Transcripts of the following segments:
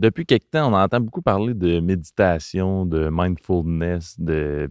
Depuis quelque temps, on entend beaucoup parler de méditation, de mindfulness, de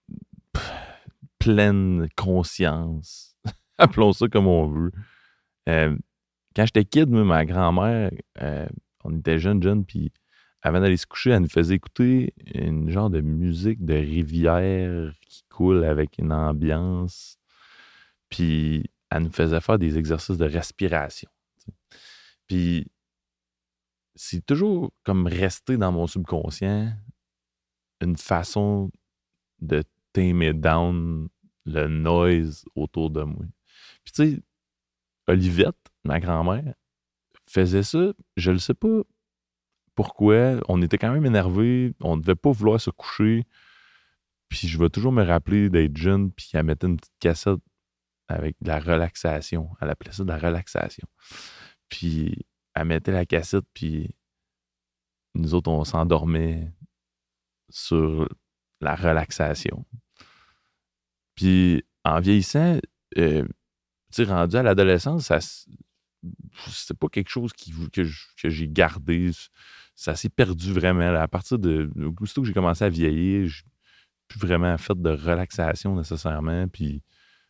pleine conscience. Appelons ça comme on veut. Euh, Quand j'étais kid, moi, ma grand-mère, on était jeunes, puis avant d'aller se coucher, elle nous faisait écouter une genre de musique de rivière qui coule avec une ambiance. Puis elle nous faisait faire des exercices de respiration. Tu sais. Puis c'est toujours comme resté dans mon subconscient une façon de tamer down le noise autour de moi. Puis tu sais, Olivette, ma grand-mère, faisait ça, je ne sais pas pourquoi. On était quand même énervés, on ne devait pas vouloir se coucher. Puis je vais toujours me rappeler d'être jeune, puis elle mettait une petite cassette avec de la relaxation. Elle appelait ça de la relaxation. Puis elle mettait la cassette, puis nous autres, on s'endormait sur la relaxation. Puis en vieillissant, tu sais, rendu à l'adolescence, c'est pas quelque chose que j'ai gardé. Ça s'est perdu vraiment. Là. À partir de. Aussitôt que j'ai commencé à vieillir, je n'ai plus vraiment fait de relaxation nécessairement. Puis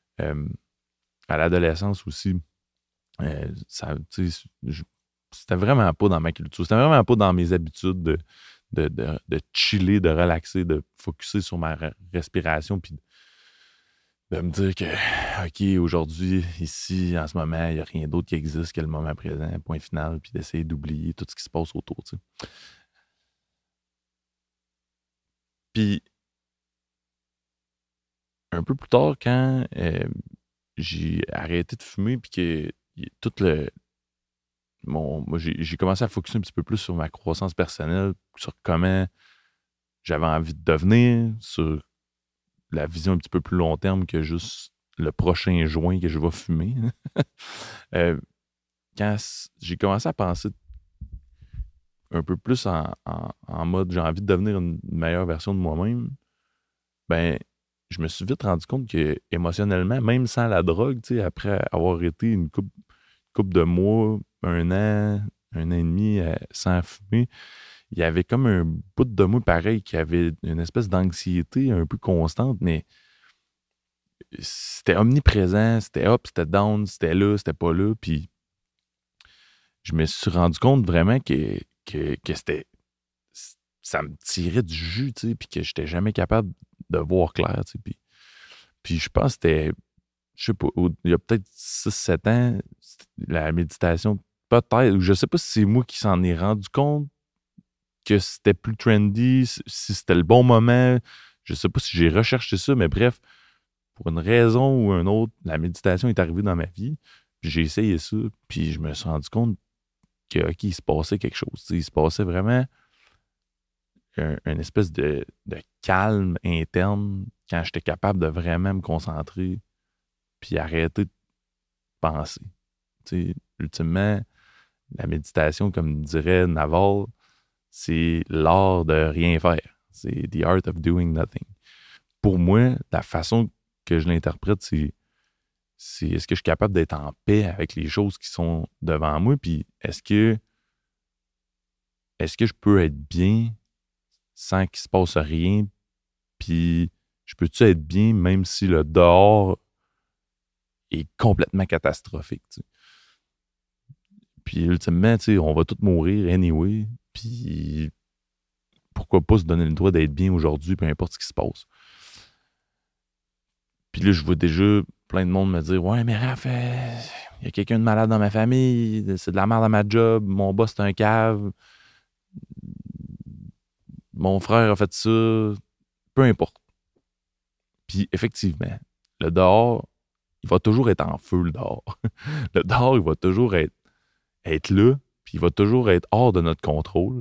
à l'adolescence aussi, c'était vraiment pas dans ma culture. C'était vraiment pas dans mes habitudes de chiller, de relaxer, de focusser sur ma respiration, puis de me dire que, OK, aujourd'hui, ici, en ce moment, il n'y a rien d'autre qui existe que le moment présent, point final, puis d'essayer d'oublier tout ce qui se passe autour, tu sais. Puis, un peu plus tard, quand j'ai arrêté de fumer, puis que tout le... moi, j'ai commencé à focuser un petit peu plus sur ma croissance personnelle, sur comment j'avais envie de devenir, sur la vision un petit peu plus long terme que juste le prochain joint que je vais fumer. Quand j'ai commencé à penser un peu plus en mode j'ai envie de devenir une meilleure version de moi-même, ben je me suis vite rendu compte que émotionnellement, même sans la drogue, tu sais, après avoir été une couple de mois, un an et demi sans fumer, il y avait comme un bout de moi pareil qui avait une espèce d'anxiété un peu constante, mais c'était omniprésent, c'était up, c'était down, c'était là, c'était pas là, puis je me suis rendu compte vraiment que c'était ça me tirait du jus, tu sais, puis que j'étais jamais capable de voir clair, tu sais, puis je pense que c'était, je sais pas, il y a peut-être 6-7 ans, la méditation, peut-être, ou je sais pas si c'est moi qui s'en ai rendu compte que c'était plus trendy, si c'était le bon moment, je sais pas si j'ai recherché ça, mais bref, pour une raison ou une autre, la méditation est arrivée dans ma vie, puis j'ai essayé ça, puis je me suis rendu compte que, OK, il se passait quelque chose, tu sais, il se passait vraiment une espèce de calme interne quand j'étais capable de vraiment me concentrer puis arrêter de penser. Tu sais, ultimement, la méditation, comme dirait Naval, c'est l'art de rien faire. C'est the art of doing nothing. Pour moi, la façon que je l'interprète, c'est est-ce que je suis capable d'être en paix avec les choses qui sont devant moi, puis est-ce que je peux être bien sans qu'il se passe rien, puis je peux-tu être bien même si le dehors est complètement catastrophique, tu sais. Puis ultimement, tu sais, on va tous mourir anyway, puis pourquoi pas se donner le droit d'être bien aujourd'hui, peu importe ce qui se passe. Puis là, je vois déjà plein de monde me dire « Ouais, mais Raph, il y a quelqu'un de malade dans ma famille, c'est de la merde à ma job, mon boss c'est un cave, mon frère a fait ça, peu importe. » Puis effectivement, le dehors, il va toujours être en feu, le dehors. Le dehors, il va toujours être là, puis il va toujours être hors de notre contrôle.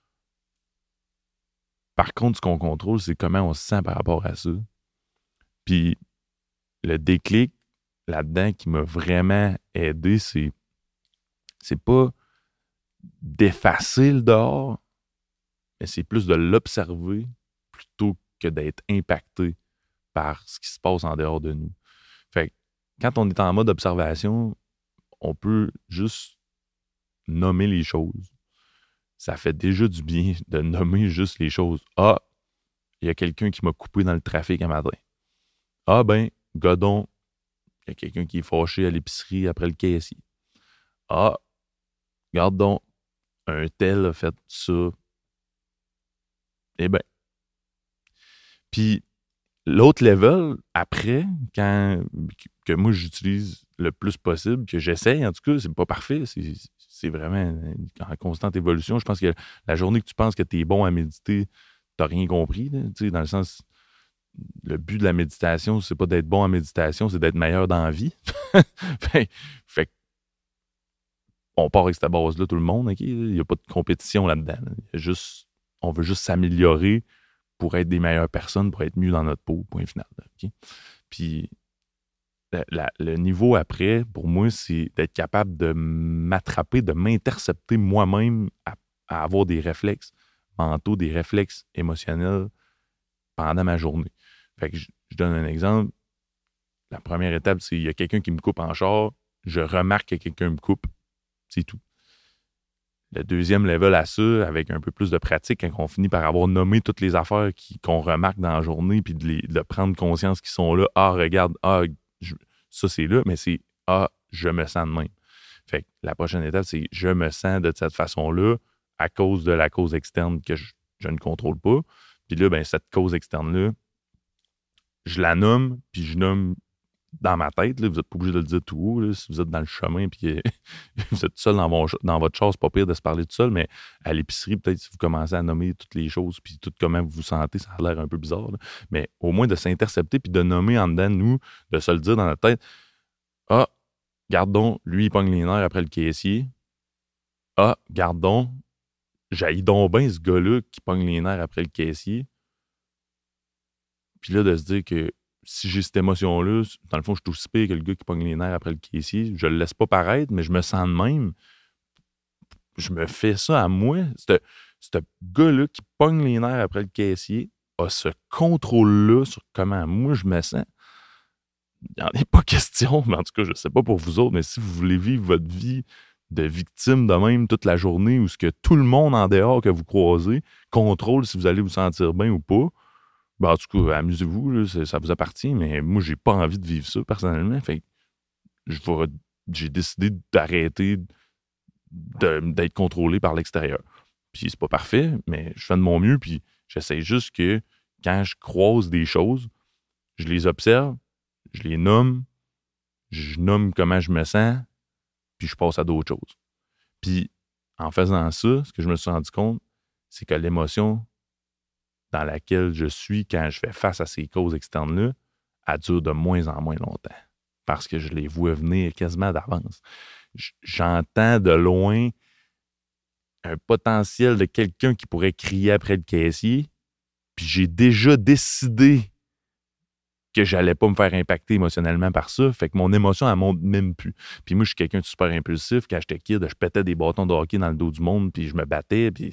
Par contre, ce qu'on contrôle, c'est comment on se sent par rapport à ça. Puis le déclic là-dedans qui m'a vraiment aidé, c'est pas d'effacer le dehors, mais c'est plus de l'observer plutôt que d'être impacté par ce qui se passe en dehors de nous. Fait que quand on est en mode observation, on peut juste nommer les choses. ça fait déjà du bien de nommer juste les choses. Ah, il y a quelqu'un qui m'a coupé dans le trafic un matin. Ah ben, godon, il y a quelqu'un qui est fâché à l'épicerie après le caissier. Ah, regarde donc, un tel a fait ça. Eh ben. Puis l'autre level, après, que moi j'utilise le plus possible, que j'essaye, en tout cas, c'est pas parfait, c'est vraiment en constante évolution. Je pense que la journée que tu penses que tu es bon à méditer, t'as rien compris, là, dans le sens, le but de la méditation, c'est pas d'être bon en méditation, c'est d'être meilleur dans la vie. fait on part avec cette base-là, tout le monde, OK? Il n'y a pas de compétition là-dedans. Là. On veut juste s'améliorer pour être des meilleures personnes, pour être mieux dans notre peau, point final. Okay? Puis, le niveau après, pour moi, c'est d'être capable de m'attraper, de m'intercepter moi-même à avoir des réflexes mentaux, des réflexes émotionnels pendant ma journée. Fait que je donne un exemple. La première étape, c'est il y a quelqu'un qui me coupe en char, je remarque que quelqu'un me coupe, c'est tout. Le deuxième level à ça, avec un peu plus de pratique, quand on finit par avoir nommé toutes les affaires qu'on remarque dans la journée, puis de prendre conscience qu'ils sont là. Ah, regarde, ça c'est là, mais c'est je me sens de même. Fait que la prochaine étape, c'est je me sens de cette façon-là à cause de la cause externe que je ne contrôle pas. Puis là, ben, cette cause externe-là, je la nomme, puis je nomme dans ma tête, là, vous n'êtes pas obligé de le dire tout haut, là, si vous êtes dans le chemin puis vous êtes seul dans votre char, c'est pas pire de se parler tout seul, mais à l'épicerie, peut-être si vous commencez à nommer toutes les choses puis tout comment vous vous sentez, ça a l'air un peu bizarre, là. Mais au moins de s'intercepter puis de nommer en dedans de nous, de se le dire dans notre tête. Ah, gardons, lui, il pogne les nerfs après le caissier. Ah, gardons, j'haïs donc bien ce gars-là qui pogne les nerfs après le caissier. Puis là, de se dire que si j'ai cette émotion-là, dans le fond, je suis aussi pire que le gars qui pogne les nerfs après le caissier. Je le laisse pas paraître, mais je me sens de même. Je me fais ça à moi. Ce gars-là qui pogne les nerfs après le caissier a ce contrôle-là sur comment moi je me sens. Il n'y en a pas question, mais en tout cas, je ne sais pas pour vous autres, mais si vous voulez vivre votre vie de victime de même toute la journée où ce que tout le monde en dehors que vous croisez contrôle si vous allez vous sentir bien ou pas, ben, en tout cas, amusez-vous, là, ça vous appartient, mais moi, j'ai pas envie de vivre ça personnellement. Fait que j'ai décidé d'arrêter d'être contrôlé par l'extérieur. Puis c'est pas parfait, mais je fais de mon mieux, puis j'essaie juste que quand je croise des choses, je les observe, je les nomme, je nomme comment je me sens, puis je passe à d'autres choses. Puis en faisant ça, ce que je me suis rendu compte, c'est que l'émotion dans laquelle je suis quand je fais face à ces causes externes-là, elle dure de moins en moins longtemps. Parce que je les vois venir quasiment d'avance. J'entends de loin un potentiel de quelqu'un qui pourrait crier après le caissier, puis j'ai déjà décidé que j'allais pas me faire impacter émotionnellement par ça, fait que mon émotion, elle monte même plus. Puis moi, je suis quelqu'un de super impulsif. Quand j'étais kid, je pétais des bâtons de hockey dans le dos du monde, puis je me battais, puis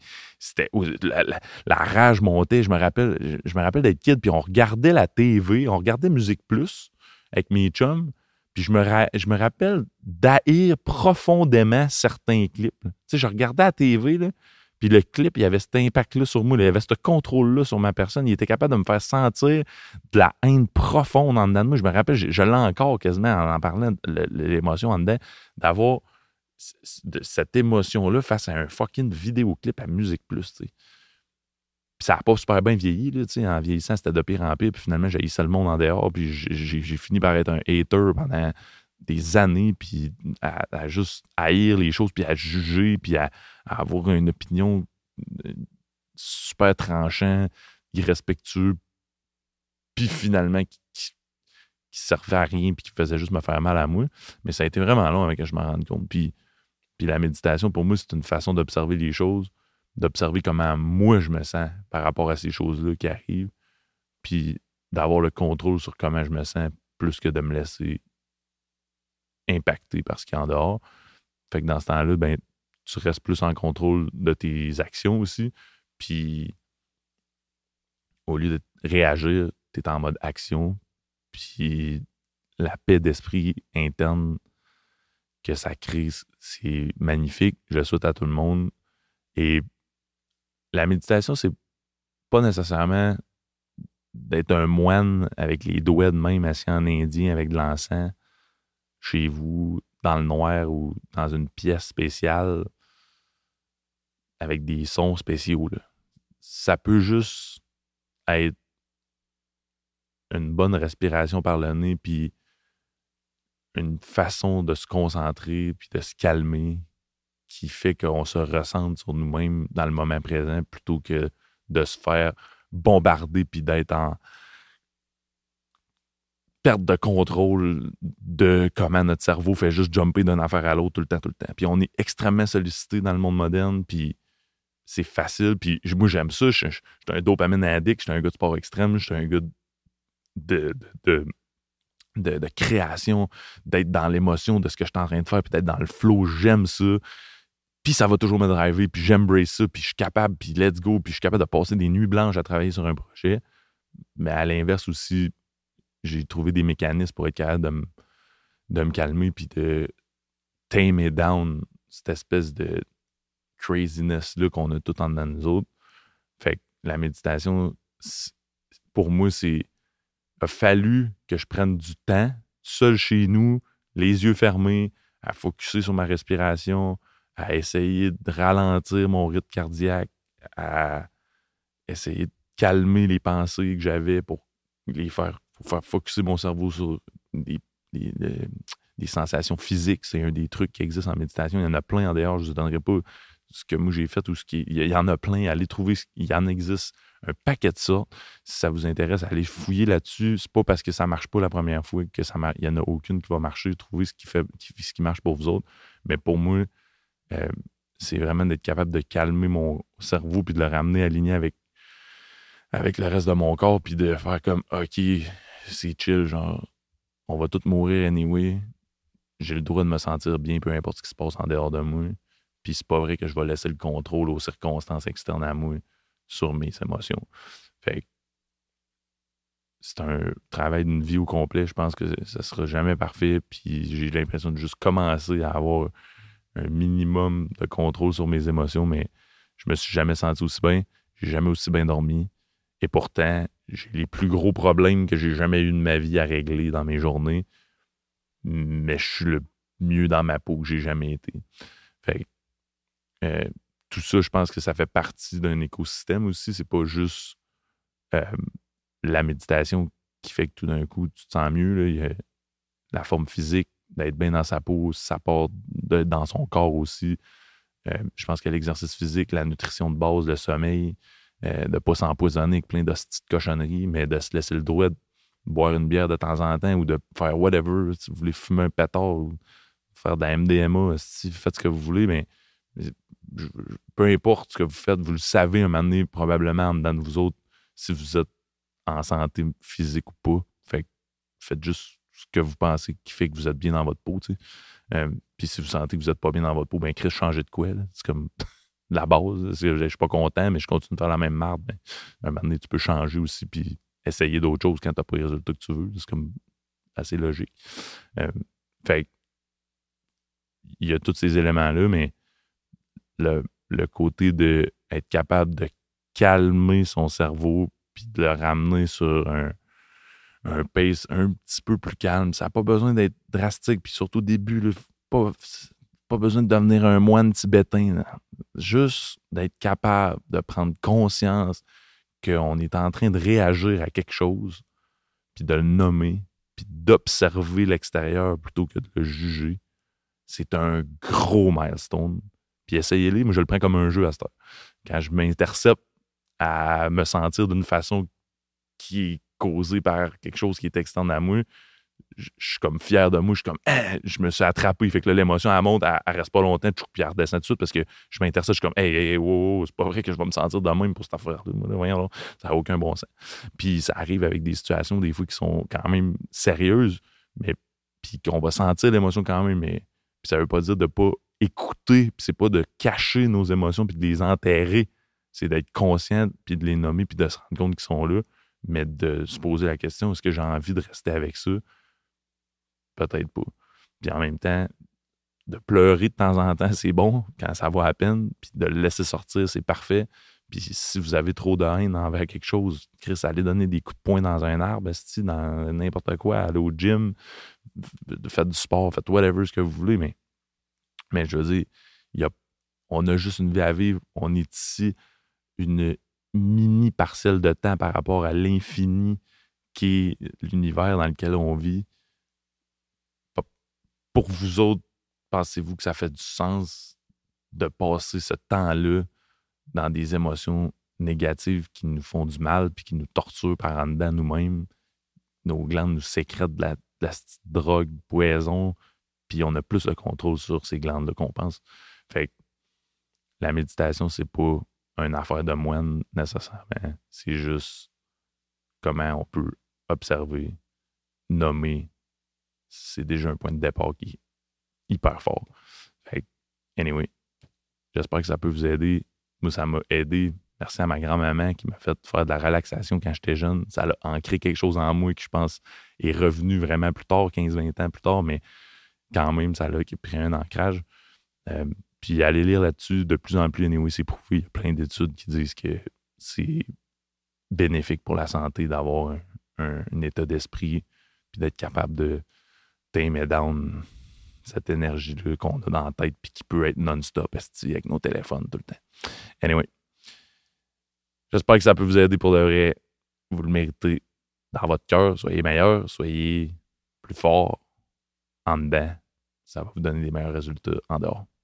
la rage montait. Je me rappelle d'être kid, puis on regardait la TV, on regardait Musique Plus avec mes chums, puis je me rappelle d'haïr profondément certains clips. Tu sais, je regardais la TV, là, puis le clip, il y avait cet impact-là sur moi, il y avait ce contrôle-là sur ma personne. Il était capable de me faire sentir de la haine profonde en dedans de moi. Je me rappelle, je l'ai encore quasiment en parlant de l'émotion en dedans, d'avoir cette émotion-là face à un fucking vidéoclip à Musique Plus, tu sais. Puis ça n'a pas super bien vieilli, là, tu sais. En vieillissant, c'était de pire en pire. Puis finalement, j'ai haïssé le monde en dehors. Puis j'ai fini par être un hater pendant des années, puis à juste haïr les choses, puis à juger, puis à avoir une opinion super tranchant, irrespectueux, puis finalement qui servait à rien, puis qui faisait juste me faire mal à moi. Mais ça a été vraiment long avant que je m'en rende compte. Puis la méditation, pour moi, c'est une façon d'observer les choses, d'observer comment moi je me sens par rapport à ces choses-là qui arrivent, puis d'avoir le contrôle sur comment je me sens plus que de me laisser impacté par ce qu'il y a en dehors. Fait que dans ce temps-là, ben, tu restes plus en contrôle de tes actions aussi. Puis, au lieu de réagir, tu es en mode action. Puis, la paix d'esprit interne que ça crée, c'est magnifique. Je le souhaite à tout le monde. Et la méditation, c'est pas nécessairement d'être un moine avec les doigts de même assis en indien avec de l'encens chez vous, dans le noir ou dans une pièce spéciale avec des sons spéciaux. Là. Ça peut juste être une bonne respiration par le nez, puis une façon de se concentrer, puis de se calmer, qui fait qu'on se ressente sur nous-mêmes dans le moment présent, plutôt que de se faire bombarder, puis d'être en perte de contrôle de comment notre cerveau fait juste jumper d'une affaire à l'autre tout le temps. Puis on est extrêmement sollicité dans le monde moderne, puis c'est facile, puis moi j'aime ça, je suis un dopamine addict, je suis un gars de sport extrême, je suis un gars de création, d'être dans l'émotion de ce que je suis en train de faire, puis d'être dans le flow, j'aime ça, puis ça va toujours me driver, puis j'embrace ça, puis je suis capable, puis let's go, puis je suis capable de passer des nuits blanches à travailler sur un projet, mais à l'inverse aussi, j'ai trouvé des mécanismes pour être capable de me calmer, puis de tame it down, cette espèce de craziness-là qu'on a tout en dedans de nous autres. Fait que la méditation, pour moi, a fallu que je prenne du temps, seul chez nous, les yeux fermés, à focusser sur ma respiration, à essayer de ralentir mon rythme cardiaque, à essayer de calmer les pensées que j'avais pour faire focusser mon cerveau sur des sensations physiques. C'est un des trucs qui existent en méditation. Il y en a plein en dehors. Je ne vous donnerai pas ce que moi j'ai fait ou il y en a plein. Allez trouver, il y en existe un paquet de sortes. Si ça vous intéresse, allez fouiller là-dessus. C'est pas parce que ça marche pas la première fois que il y en a aucune qui va marcher. Trouvez ce qui marche pour vous autres. Mais pour moi, c'est vraiment d'être capable de calmer mon cerveau puis de le ramener aligné avec le reste de mon corps puis de faire comme OK, c'est chill, genre on va tous mourir anyway. J'ai le droit de me sentir bien, peu importe ce qui se passe en dehors de moi. Puis c'est pas vrai que je vais laisser le contrôle aux circonstances externes à moi sur mes émotions. Fait que c'est un travail d'une vie au complet. Je pense que ça sera jamais parfait. Puis j'ai l'impression de juste commencer à avoir un minimum de contrôle sur mes émotions, mais je me suis jamais senti aussi bien. J'ai jamais aussi bien dormi. Et pourtant, j'ai les plus gros problèmes que j'ai jamais eu de ma vie à régler dans mes journées. Mais je suis le mieux dans ma peau que j'ai jamais été. Fait que, tout ça, je pense que ça fait partie d'un écosystème aussi. C'est pas juste la méditation qui fait que tout d'un coup, tu te sens mieux. Là. Il y a la forme physique, d'être bien dans sa peau, ça part dans son corps aussi. Je pense que l'exercice physique, la nutrition de base, le sommeil, de ne pas s'empoisonner avec plein d'hosties de cochonneries, mais de se laisser le droit de boire une bière de temps en temps ou de faire whatever. Si vous voulez fumer un pétard ou faire de la MDMA, si vous faites ce que vous voulez, mais peu importe ce que vous faites, vous le savez un moment donné, probablement en dedans de vous autres, si vous êtes en santé physique ou pas. Fait que faites juste ce que vous pensez qui fait que vous êtes bien dans votre peau, tu sais. Puis si vous sentez que vous n'êtes pas bien dans votre peau, ben Chris, changez de quoi, là. C'est comme la base. Je suis pas content, mais je continue de faire la même marde. Ben, un moment donné, tu peux changer aussi, puis essayer d'autres choses quand tu n'as pas les résultats que tu veux. C'est comme assez logique. Fait que, il y a tous ces éléments-là, mais le côté de être capable de calmer son cerveau puis de le ramener sur un pace un petit peu plus calme. Ça n'a pas besoin d'être drastique, puis surtout au début, là, pas besoin de devenir un moine tibétain. Là. Juste d'être capable de prendre conscience qu'on est en train de réagir à quelque chose, puis de le nommer, puis d'observer l'extérieur plutôt que de le juger. C'est un gros milestone. Puis essayez-les, moi je le prends comme un jeu à cette heure. Quand je m'intercepte à me sentir d'une façon qui est causée par quelque chose qui est externe à moi, je suis comme fier de moi, je suis comme je me suis attrapé, fait que là, l'émotion elle monte, elle reste pas longtemps, puis elle redescend tout de suite parce que je m'intercepte, je suis comme hey, wow, c'est pas vrai que je vais me sentir de même pour cette affaire-là. Voyons là, ça n'a aucun bon sens. Puis ça arrive avec des situations des fois qui sont quand même sérieuses, mais puis qu'on va sentir l'émotion quand même, mais puis ça veut pas dire de pas écouter, puis c'est pas de cacher nos émotions puis de les enterrer, c'est d'être conscient puis de les nommer puis de se rendre compte qu'ils sont là, mais de se poser la question, est-ce que j'ai envie de rester avec ça? Peut-être pas. Puis en même temps, de pleurer de temps en temps, c'est bon, quand ça va à peine, puis de le laisser sortir, c'est parfait. Puis si vous avez trop de haine envers quelque chose, Chris, allez donner des coups de poing dans un arbre, esti, dans n'importe quoi, allez au gym, faites du sport, faites whatever ce que vous voulez, mais je veux dire, on a juste une vie à vivre, on est ici une mini parcelle de temps par rapport à l'infini qui est l'univers dans lequel on vit. Pour vous autres, pensez-vous que ça fait du sens de passer ce temps-là dans des émotions négatives qui nous font du mal puis qui nous torturent par en dedans nous-mêmes? Nos glandes nous sécrètent de la petite drogue, poison, puis on a plus de contrôle sur ces glandes-là qu'on pense. Fait que la méditation, c'est pas une affaire de moine nécessairement. C'est juste comment on peut observer, nommer. C'est déjà un point de départ qui est hyper fort. Fait que, anyway, j'espère que ça peut vous aider. Moi, ça m'a aidé. Merci à ma grand-maman qui m'a fait faire de la relaxation quand j'étais jeune. Ça a ancré quelque chose en moi qui, je pense, est revenu vraiment plus tard, 15-20 ans plus tard, mais quand même, ça a pris un ancrage. Puis aller lire là-dessus, de plus en plus, anyway, c'est prouvé. Il y a plein d'études qui disent que c'est bénéfique pour la santé d'avoir un état d'esprit puis d'être capable de tamer down cette énergie-là qu'on a dans la tête puis qui peut être non-stop avec nos téléphones tout le temps. Anyway, j'espère que ça peut vous aider pour de vrai. Vous le méritez dans votre cœur. Soyez meilleur, soyez plus fort en dedans. Ça va vous donner des meilleurs résultats en dehors.